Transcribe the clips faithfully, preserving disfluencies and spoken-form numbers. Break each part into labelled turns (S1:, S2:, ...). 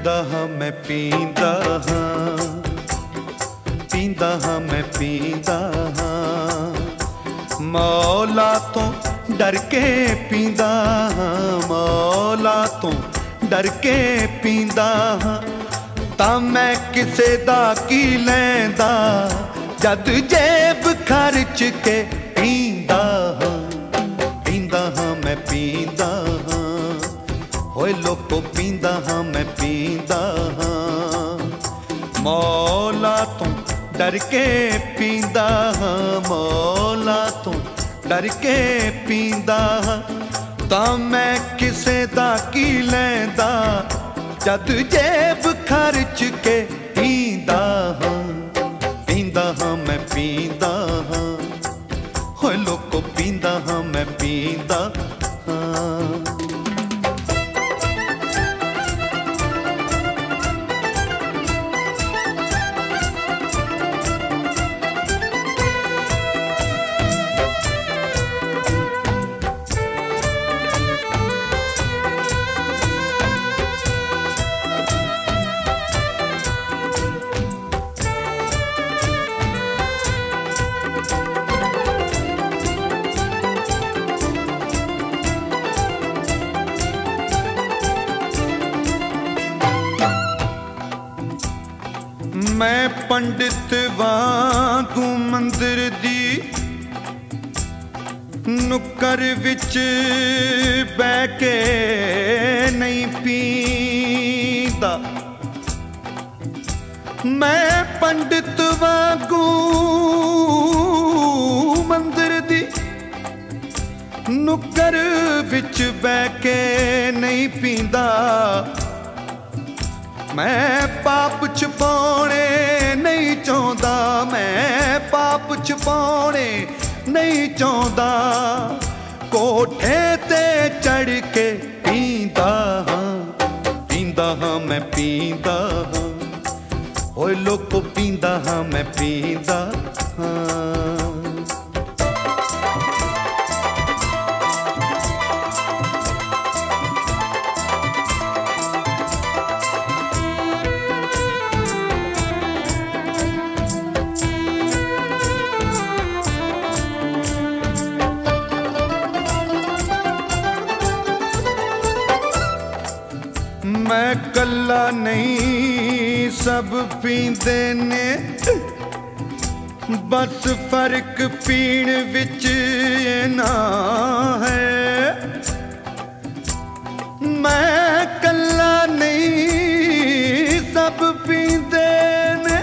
S1: पींदा हाँ मैं पींदा हाँ, पींदा हाँ मैं पींदा हाँ, मौला तो डर के पींदा हाँ, मौला तो डर के पींदा हाँ, तां मैं किसे दा की लैंदा जद जेब खर्च के पींदा हाँ, पींदा हाँ मैं पींदा हाँ, होए लोको पींदा हाँ मैं पींदा हाँ, मौला तो डर के पींदा हाँ, मौला तो डर के पींदा हाँ, तां मैं किसे दा की लैंदा जद जेब खर्च के पींदा हाँ, पींदा हाँ मैं पींदा हाँ, होए लोको पींदा हाँ मैं पींदा हाँ। मैं पंडित वांगू मंदिर दी नुक्कर विच बैठ के नहीं पींदा, मैं पंडित वांगू मंदिर दी नुक्कर विच बैठ के नहीं पींदा, मैं पाप छुपाने नहीं चाहता, मैं पाप छुपाने नहीं चाहता, कोठे ते चढ़ के पींदा हाँ, पींदा हाँ मैं पींदा हाँ, ओए लोको पींदा हाँ मैं पींदा हाँ। मैं कल्ला नहीं सब पींदे ने, बस फर्क पीण विच ना है, मैं कल्ला नहीं सब पींदे ने,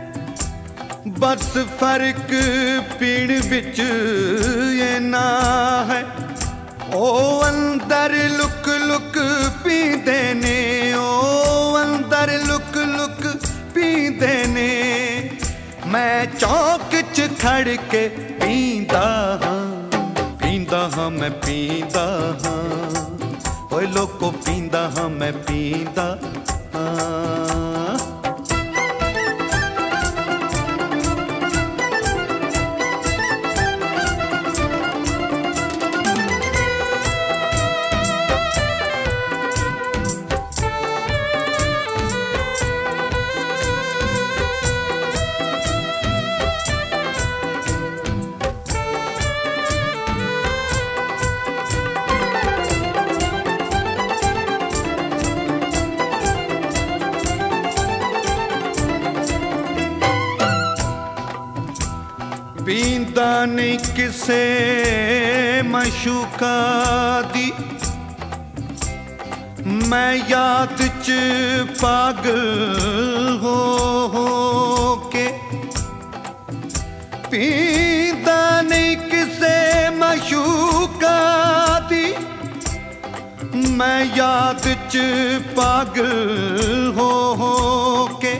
S1: बस फर्क पीण विच ना है, ओ अंदर लुक लुक पींदे ने, ओ अंदर लुक लुक पींदे ने, मैं चौक च खड़ के पींदा हाँ, पींदा हाँ मैं पींदा हाँ, ओए लोको पींदा हाँ मैं पींदा हाँ। पींदा नहीं किसे मशूका दी, मैं याद च पागल हो हो के, पींदा नहीं किसे मशूका दी, मैं याद च पागल हो हो के,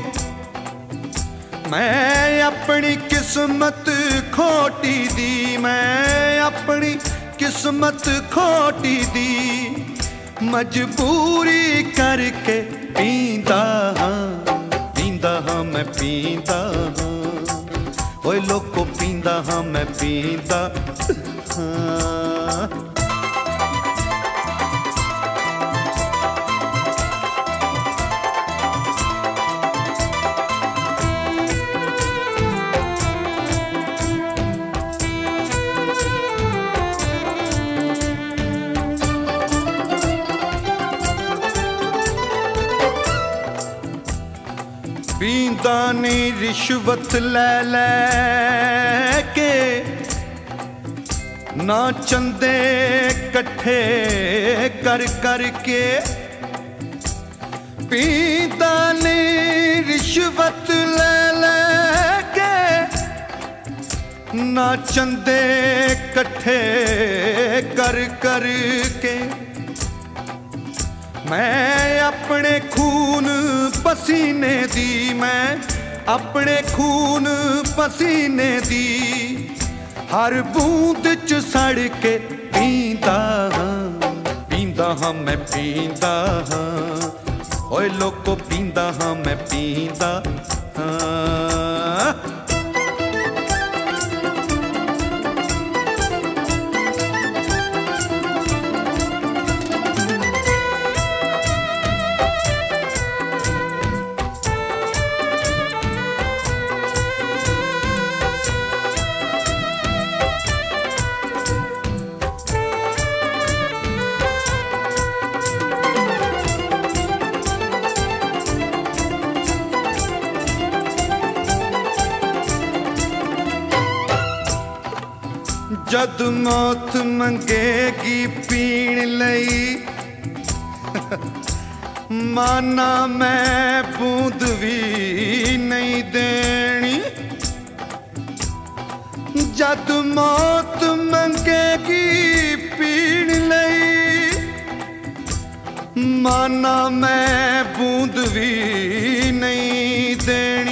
S1: मैं अपनी किस्मत खोटी दी, मैं अपनी किस्मत खोटी दी, मजबूरी करके पींदा हाँ, पींदा हाँ मैं पींदा हाँ, ओए लोको पींदा हाँ मैं पींदा हाँ। पींदा नहीं रिश्वत ले ले के, ना चंदे कट्ठे कर कर के। पींदा नहीं रिश्वत ले ले के, ना चंदे कट्ठे कर कर के। मैं अपने खून पसीने दी, मैं अपने खून पसीने दी हर बूंद च सड़ के पींदा हाँ, पींदा हाँ मैं पींदा हाँ। ओए लोको पींदा हाँ मैं पींदा हाँ। जद मौत मंगेगी पीण लई, माना मैं बूंद भी नहीं देनी। जद मौत मंगेगी पीण लई, माना मैं बूंद भी नहीं देनी।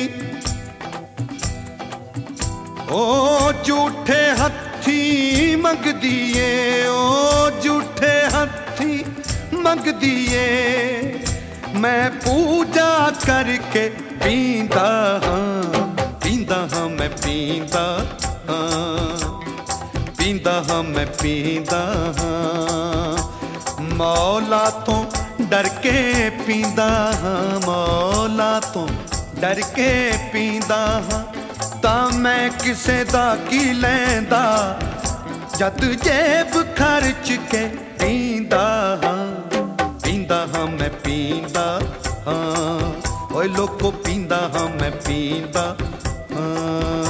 S1: ओ झूठे हथ मंग दिए, ओ झूठे हथी मंग दिए, मैं पूजा करके पींदा हाँ, पींदा हाँ मैं पींदा हाँ, पींदा हाँ मैं पींदा हाँ। मौला तो डर के पींदा हाँ, मौला तो डर के पींदा हाँ। तां मैं किसे दा की लैंदा, जद जेब खर्च के पींदा हाँ, पींदा हाँ मैं पींदा हाँ। ओए लोको पींदा हाँ मैं पींदा हाँ।